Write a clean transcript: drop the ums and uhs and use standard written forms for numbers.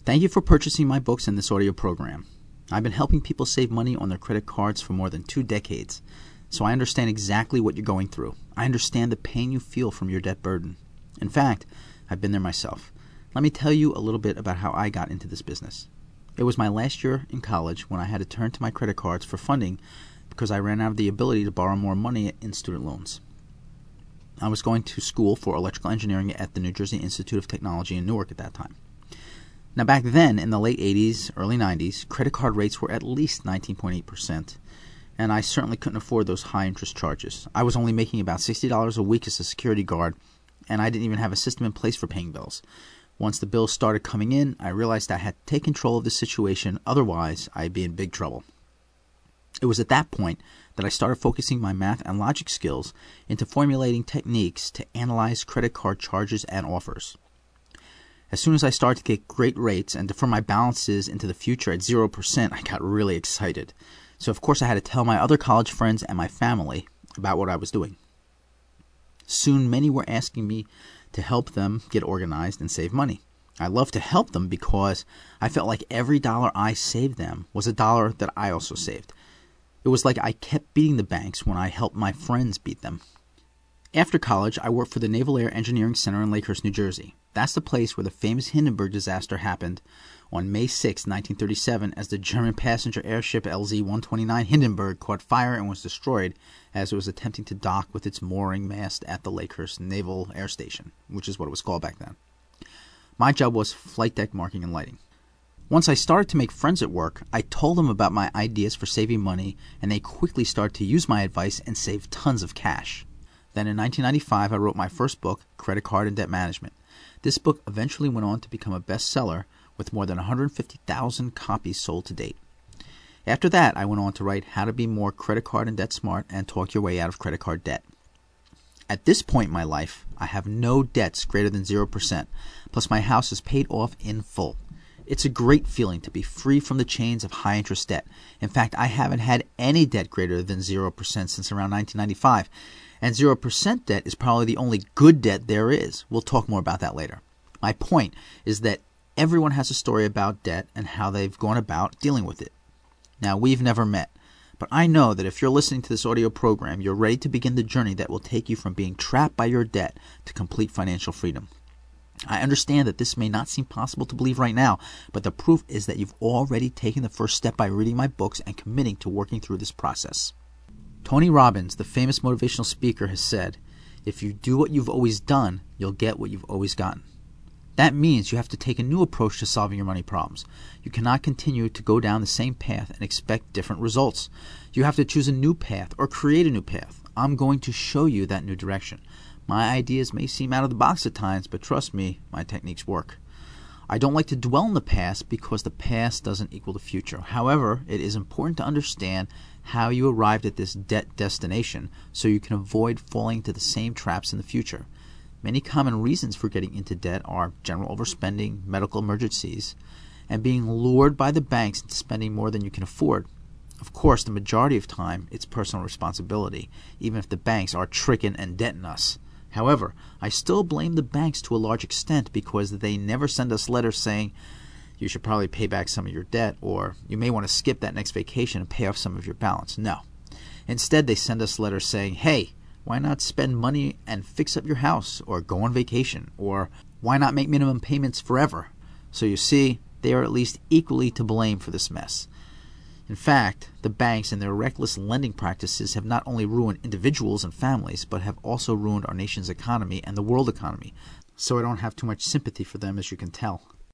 Thank you for purchasing my books in this audio program. I've been helping people save money on their credit cards for more than 2 decades, so I understand exactly what you're going through. I understand the pain you feel from your debt burden. In fact, I've been there myself. Let me tell you a little bit about how I got into this business. It was my last year in college when I had to turn to my credit cards for funding because I ran out of the ability to borrow more money in student loans. I was going to school for electrical engineering at the New Jersey Institute of Technology in Newark at that time. Now back then, in the late 80s, early 90s, credit card rates were at least 19.8%, and I certainly couldn't afford those high interest charges. I was only making about $60 a week as a security guard, and I didn't even have a system in place for paying bills. Once the bills started coming in, I realized I had to take control of the situation, otherwise I'd be in big trouble. It was at that point that I started focusing my math and logic skills into formulating techniques to analyze credit card charges and offers. As soon as I started to get great rates and defer my balances into the future at 0%, I got really excited. So of course I had to tell my other college friends and my family about what I was doing. Soon many were asking me to help them get organized and save money. I loved to help them because I felt like every dollar I saved them was a dollar that I also saved. It was like I kept beating the banks when I helped my friends beat them. After college, I worked for the Naval Air Engineering Center in Lakehurst, New Jersey. That's the place where the famous Hindenburg disaster happened on May 6, 1937, as the German passenger airship LZ-129 Hindenburg caught fire and was destroyed as it was attempting to dock with its mooring mast at the Lakehurst Naval Air Station, which is what it was called back then. My job was flight deck marking and lighting. Once I started to make friends at work, I told them about my ideas for saving money, and they quickly started to use my advice and save tons of cash. Then in 1995, I wrote my first book, Credit Card and Debt Management. This book eventually went on to become a bestseller with more than 150,000 copies sold to date. After that, I went on to write How to Be More Credit Card and Debt Smart and Talk Your Way Out of Credit Card Debt. At this point in my life, I have no debts greater than 0%, plus my house is paid off in full. It's a great feeling to be free from the chains of high interest debt. In fact, I haven't had any debt greater than 0% since around 1995. And 0% debt is probably the only good debt there is. We'll talk more about that later. My point is that everyone has a story about debt and how they've gone about dealing with it. Now, we've never met, but I know that if you're listening to this audio program, you're ready to begin the journey that will take you from being trapped by your debt to complete financial freedom. I understand that this may not seem possible to believe right now, but the proof is that you've already taken the first step by reading my books and committing to working through this process. Tony Robbins, the famous motivational speaker, has said, "If you do what you've always done, you'll get what you've always gotten." That means you have to take a new approach to solving your money problems. You cannot continue to go down the same path and expect different results. You have to choose a new path or create a new path. I'm going to show you that new direction. My ideas may seem out of the box at times, but trust me, my techniques work. I don't like to dwell in the past because the past doesn't equal the future. However, it is important to understand how you arrived at this debt destination so you can avoid falling into the same traps in the future. Many common reasons for getting into debt are general overspending, medical emergencies, and being lured by the banks into spending more than you can afford. Of course, the majority of time, it's personal responsibility, even if the banks are tricking and debting us. However, I still blame the banks to a large extent because they never send us letters saying, you should probably pay back some of your debt, or you may want to skip that next vacation and pay off some of your balance. No. Instead, they send us letters saying, hey, why not spend money and fix up your house, or go on vacation, or why not make minimum payments forever? So you see, they are at least equally to blame for this mess. In fact, the banks and their reckless lending practices have not only ruined individuals and families, but have also ruined our nation's economy and the world economy. So I don't have too much sympathy for them, as you can tell.